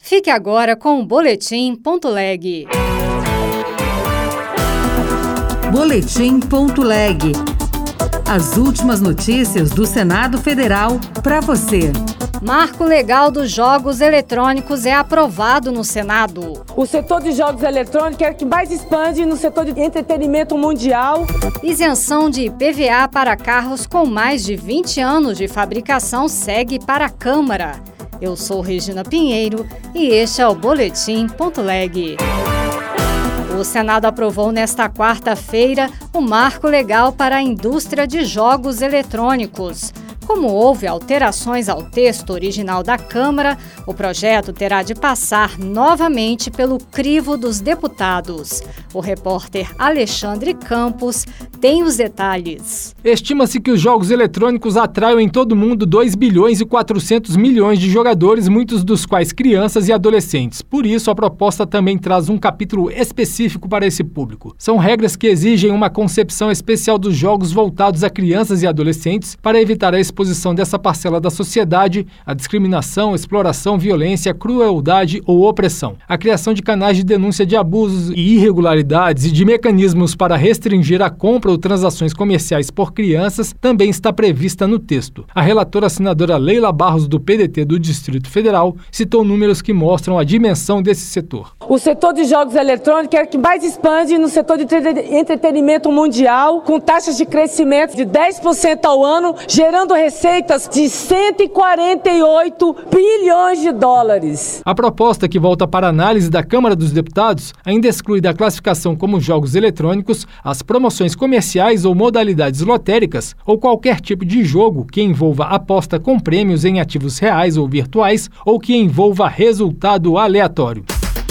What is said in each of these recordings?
Fique agora com o Boletim.leg. Boletim.leg. As últimas notícias do Senado Federal para você. Marco legal dos jogos eletrônicos é aprovado no Senado. O setor de jogos eletrônicos é o que mais expande no setor de entretenimento mundial. Isenção de IPVA para carros com mais de 20 anos de fabricação segue para a Câmara. Eu sou Regina Pinheiro e este é o Boletim.leg. O Senado aprovou nesta quarta-feira o marco legal para a indústria de jogos eletrônicos. Como houve alterações ao texto original da Câmara, o projeto terá de passar novamente pelo crivo dos deputados. O repórter Alexandre Campos tem os detalhes. Estima-se que os jogos eletrônicos atraiam em todo o mundo 2 bilhões e 400 milhões de jogadores, muitos dos quais crianças e adolescentes. Por isso, a proposta também traz um capítulo específico para esse público. São regras que exigem uma concepção especial dos jogos voltados a crianças e adolescentes para evitar a exposição dessa parcela da sociedade à discriminação, exploração, violência, crueldade ou opressão. A criação de canais de denúncia de abusos e irregularidades e de mecanismos para restringir a compra ou transações comerciais por crianças também está prevista no texto. A relatora senadora Leila Barros, do PDT do Distrito Federal, citou números que mostram a dimensão desse setor. O setor de jogos eletrônicos é o que mais expande no setor de entretenimento mundial, com taxas de crescimento de 10% ao ano, gerando receitas de 148 bilhões de dólares. A proposta, que volta para análise da Câmara dos Deputados, ainda exclui da classificação como jogos eletrônicos as promoções comerciais ou modalidades lotéricas ou qualquer tipo de jogo que envolva aposta com prêmios em ativos reais ou virtuais ou que envolva resultado aleatório.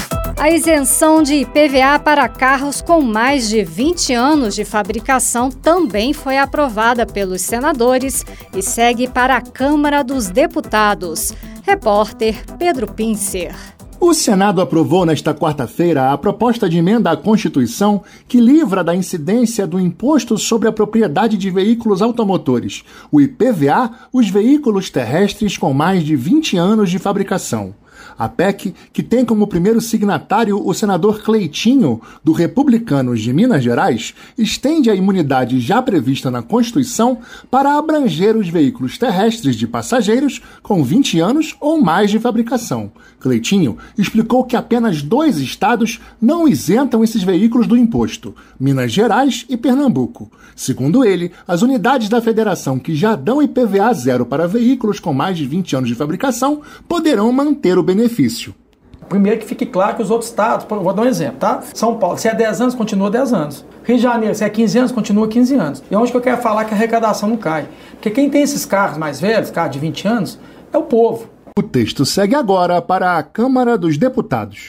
A isenção de IPVA para carros com mais de 20 anos de fabricação também foi aprovada pelos senadores e segue para a Câmara dos Deputados. Repórter Pedro Pincer. O Senado aprovou nesta quarta-feira a proposta de emenda à Constituição que livra da incidência do Imposto sobre a Propriedade de Veículos Automotores, o IPVA, os veículos terrestres com mais de 20 anos de fabricação. A PEC, que tem como primeiro signatário o senador Cleitinho, do Republicanos de Minas Gerais, estende a imunidade já prevista na Constituição para abranger os veículos terrestres de passageiros com 20 anos ou mais de fabricação. Cleitinho explicou que apenas 2 estados não isentam esses veículos do imposto, Minas Gerais e Pernambuco. Segundo ele, as unidades da federação que já dão IPVA zero para veículos com mais de 20 anos de fabricação poderão manter o benefício. Primeiro que fique claro que os outros estados, vou dar um exemplo, tá? São Paulo, se é 10 anos, continua 10 anos. Rio de Janeiro, se é 15 anos, continua 15 anos. E onde que eu quero falar que a arrecadação não cai? Porque quem tem esses carros mais velhos, carros de 20 anos, é o povo. O texto segue agora para a Câmara dos Deputados.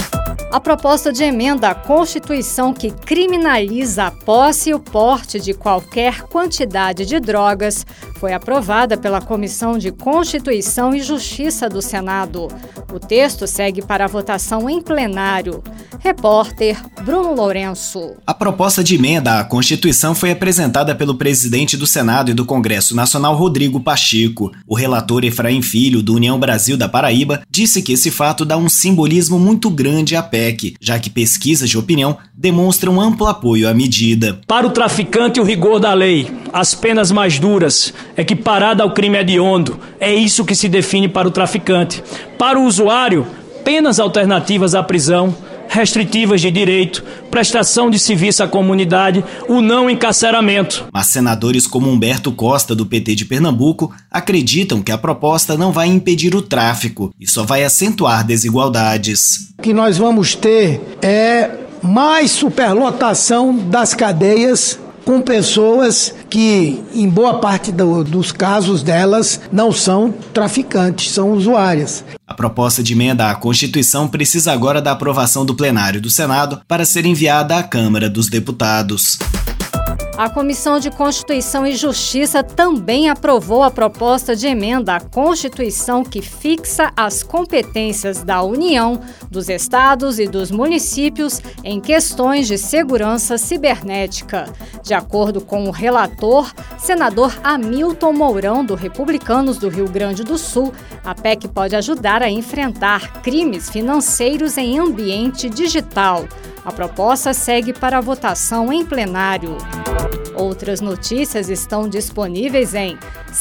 A proposta de emenda à Constituição que criminaliza a posse e o porte de qualquer quantidade de drogas foi aprovada pela Comissão de Constituição e Justiça do Senado. O texto segue para a votação em plenário. Repórter Bruno Lourenço. A proposta de emenda à Constituição foi apresentada pelo presidente do Senado e do Congresso Nacional, Rodrigo Pacheco. O relator Efraim Filho, do União Brasil da Paraíba, disse que esse fato dá um simbolismo muito grande à PEC, já que pesquisas de opinião demonstram amplo apoio à medida. Para o traficante, o rigor da lei, as penas mais duras, equiparada ao crime hediondo, é isso que se define para o traficante. Para o usuário, penas alternativas à prisão, restritivas de direito, prestação de serviço à comunidade, o não encarceramento. Mas senadores como Humberto Costa, do PT de Pernambuco, acreditam que a proposta não vai impedir o tráfico e só vai acentuar desigualdades. O que nós vamos ter é mais superlotação das cadeias com pessoas que, em boa parte dos casos delas, não são traficantes, são usuárias. A proposta de emenda à Constituição precisa agora da aprovação do plenário do Senado para ser enviada à Câmara dos Deputados. A Comissão de Constituição e Justiça também aprovou a proposta de emenda à Constituição que fixa as competências da União, dos estados e dos municípios em questões de segurança cibernética. De acordo com o relator, senador Hamilton Mourão, do Republicanos do Rio Grande do Sul, a PEC pode ajudar a enfrentar crimes financeiros em ambiente digital. A proposta segue para a votação em plenário. Outras notícias estão disponíveis em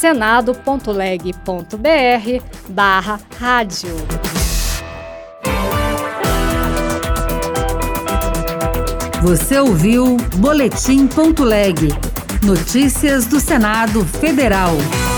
senado.leg.br/rádio. Você ouviu Boletim.leg. Notícias do Senado Federal.